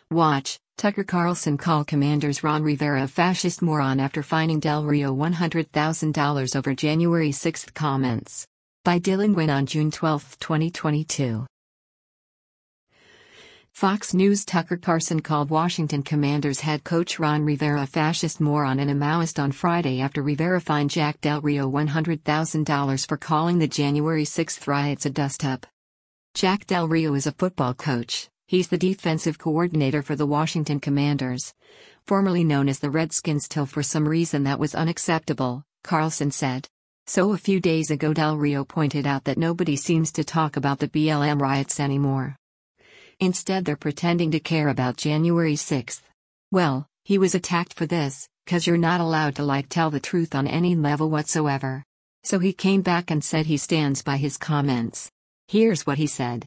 Watch, Tucker Carlson called Commanders' Ron Rivera a fascist moron after fining Del Rio $100,000 over January 6 comments. By Dylan Nguyen on June 12, 2022. Fox News' Tucker Carlson called Washington Commanders head coach Ron Rivera a fascist moron and a Maoist on Friday after Rivera fined Jack Del Rio $100,000 for calling the January 6 riots a dust-up. Jack Del Rio is a football coach. He's the defensive coordinator for the Washington Commanders, formerly known as the Redskins till for some reason that was unacceptable, Carlson said. So a few days ago Del Rio pointed out that nobody seems to talk about the BLM riots anymore. Instead they're pretending to care about January 6. Well, he was attacked for this, 'cause you're not allowed to tell the truth on any level whatsoever. So he came back and said he stands by his comments. Here's what he said.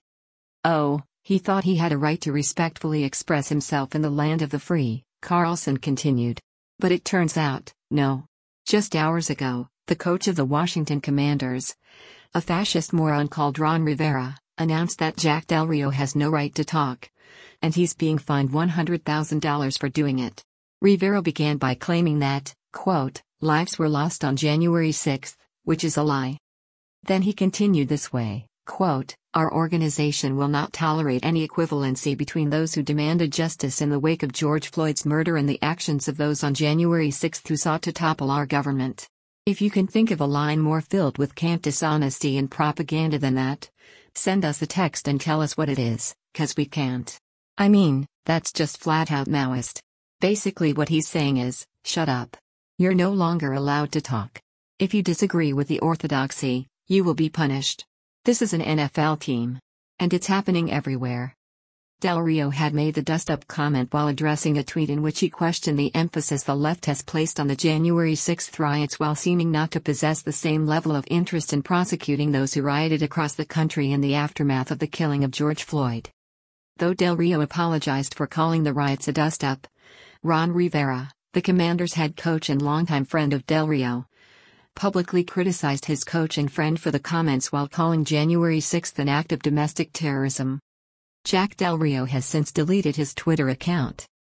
Oh, he thought he had a right to respectfully express himself in the land of the free, Carlson continued. But it turns out, no. Just hours ago, the coach of the Washington Commanders, a fascist moron called Ron Rivera, announced that Jack Del Rio has no right to talk, and he's being fined $100,000 for doing it. Rivera began by claiming that, quote, lives were lost on January 6, which is a lie. Then he continued this way, quote, our organization will not tolerate any equivalency between those who demanded justice in the wake of George Floyd's murder and the actions of those on January 6 who sought to topple our government. If you can think of a line more filled with cant, dishonesty and propaganda than that, send us a text and tell us what it is, 'cause we can't. I mean, that's just flat-out Maoist. Basically what he's saying is, shut up. You're no longer allowed to talk. If you disagree with the orthodoxy, you will be punished. This is an NFL team. And it's happening everywhere. Del Rio had made the dust-up comment while addressing a tweet in which he questioned the emphasis the left has placed on the January 6 riots while seeming not to possess the same level of interest in prosecuting those who rioted across the country in the aftermath of the killing of George Floyd. Though Del Rio apologized for calling the riots a dust-up, Ron Rivera, the Commanders' head coach and longtime friend of Del Rio, publicly criticized his coach and friend for the comments while calling January 6 an act of domestic terrorism. Jack Del Rio has since deleted his Twitter account.